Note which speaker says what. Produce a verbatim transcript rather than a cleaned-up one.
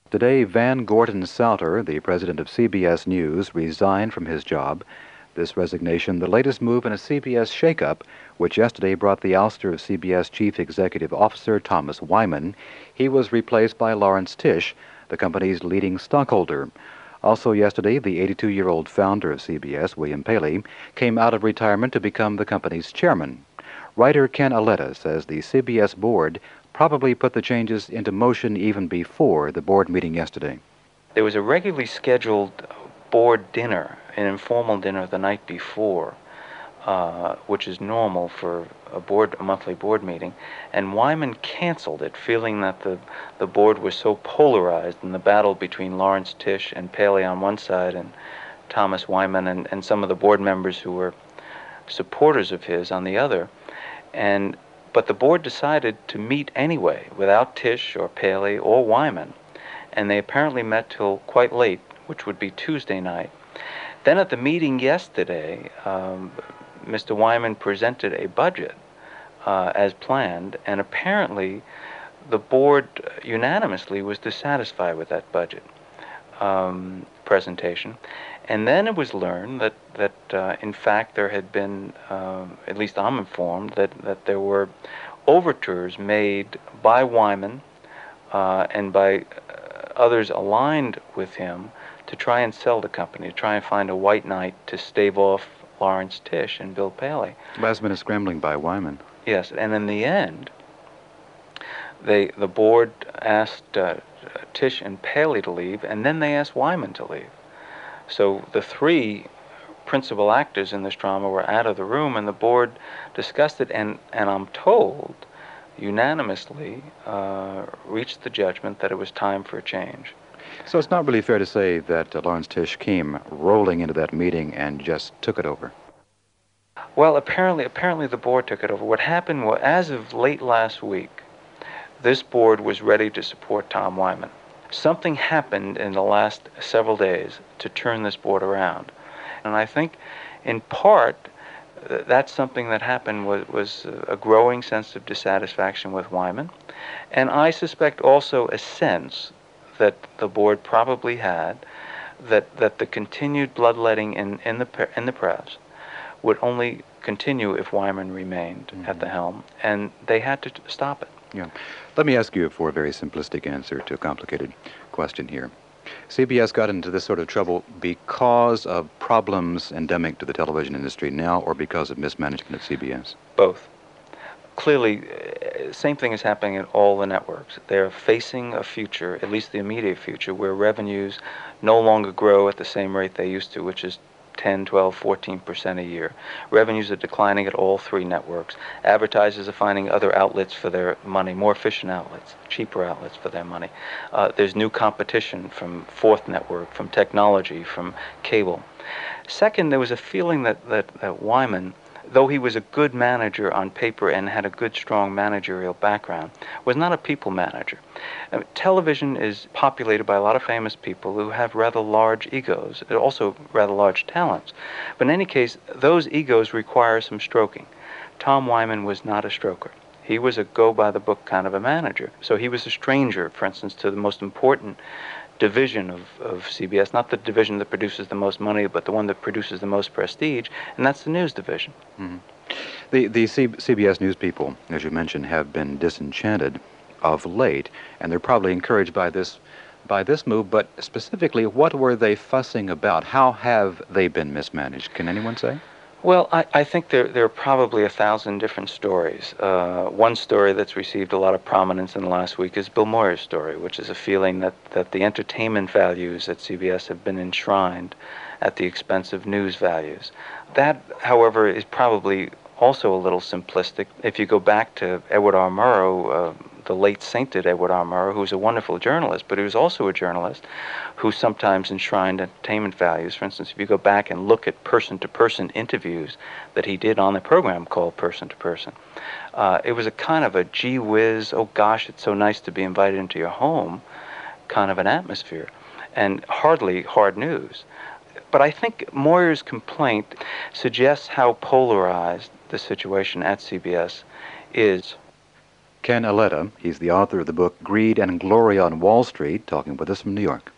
Speaker 1: Today, Van Gorton Salter, the president of C B S News, resigned from his job. This resignation, the latest move in a C B S shakeup, which yesterday brought the ouster of C B S Chief Executive Officer Thomas Wyman. He was replaced by Lawrence Tisch, the company's leading stockholder. Also yesterday, the eighty-two-year-old founder of C B S, William Paley, came out of retirement to become the company's chairman. Writer Ken Aletta says the C B S board probably put the changes into motion even before the board meeting yesterday.
Speaker 2: There was a regularly scheduled board dinner, an informal dinner the night before, uh, which is normal for a board, a monthly board meeting, and Wyman canceled it, feeling that the, the board was so polarized in the battle between Lawrence Tisch and Paley on one side and Thomas Wyman and, and some of the board members who were supporters of his on the other. And But the board decided to meet anyway, without Tisch or Paley or Wyman, and they apparently met till quite late, which would be Tuesday night. Then at the meeting yesterday, um, Mister Wyman presented a budget uh, as planned, and apparently the board unanimously was dissatisfied with that budget um, presentation. And then it was learned that, that uh, in fact, there had been, uh, at least I'm informed, that, that there were overtures made by Wyman uh, and by uh, others aligned with him to try and sell the company, to try and find a white knight to stave off Lawrence Tisch and Bill Paley.
Speaker 1: Last minute scrambling by Wyman.
Speaker 2: Yes, and in the end, they the board asked uh, Tisch and Paley to leave, and then they asked Wyman to leave. So the three principal actors in this drama were out of the room, and the board discussed it, and, and I'm told, unanimously uh, reached the judgment that it was time for a change.
Speaker 1: So it's not really fair to say that uh, Lawrence Tisch came rolling into that meeting and just took it over.
Speaker 2: Well, apparently, apparently the board took it over. What happened was, as of late last week, this board was ready to support Tom Wyman. Something happened in the last several days to turn this board around. And I think, in part, th- that's something that happened was, was a growing sense of dissatisfaction with Wyman. And I suspect also a sense that the board probably had that, that the continued bloodletting in, in, the, in the press would only continue if Wyman remained mm-hmm. at the helm, and they had to t- stop it.
Speaker 1: Yeah. Let me ask you for a very simplistic answer to a complicated question here. C B S got into this sort of trouble because of problems endemic to the television industry now, or because of mismanagement at C B S?
Speaker 2: Both. Clearly, uh, same thing is happening at all the networks. They're facing a future, at least the immediate future, where revenues no longer grow at the same rate they used to, which is ten, twelve, fourteen percent a year. Revenues are declining at all three networks. Advertisers are finding other outlets for their money, more efficient outlets, cheaper outlets for their money. Uh, there's new competition from Fourth Network, from technology, from cable. Second, there was a feeling that, that, that Wyman, though he was a good manager on paper and had a good, strong managerial background, was not a people manager. Uh, television is populated by a lot of famous people who have rather large egos, and also rather large talents. But in any case, those egos require some stroking. Tom Wyman was not a stroker. He was a go-by-the-book kind of a manager. So he was a stranger, for instance, to the most important division of, of C B S, not the division that produces the most money, but the one that produces the most prestige, and that's the news division.
Speaker 1: Mm-hmm. The, the C- CBS News people, as you mentioned, have been disenchanted of late, and they're probably encouraged by this by this move, but specifically, what were they fussing about? How have they been mismanaged? Can anyone say?
Speaker 2: Well, I, I think there, there are probably a thousand different stories. Uh, one story that's received a lot of prominence in the last week is Bill Moyer's story, which is a feeling that, that the entertainment values at C B S have been enshrined at the expense of news values. That, however, is probably also a little simplistic. If you go back to Edward R. Murrow, uh, the late sainted Edward R. Murrow, who was a wonderful journalist, but he was also a journalist who sometimes enshrined entertainment values. For instance, if you go back and look at person-to-person interviews that he did on the program called Person to Person, uh, it was a kind of a gee whiz, oh gosh, it's so nice to be invited into your home kind of an atmosphere, and hardly hard news. But I think Moyer's complaint suggests how polarized the situation at C B S is.
Speaker 1: Ken Aletta, he's the author of the book Greed and Glory on Wall Street, talking with us from New York.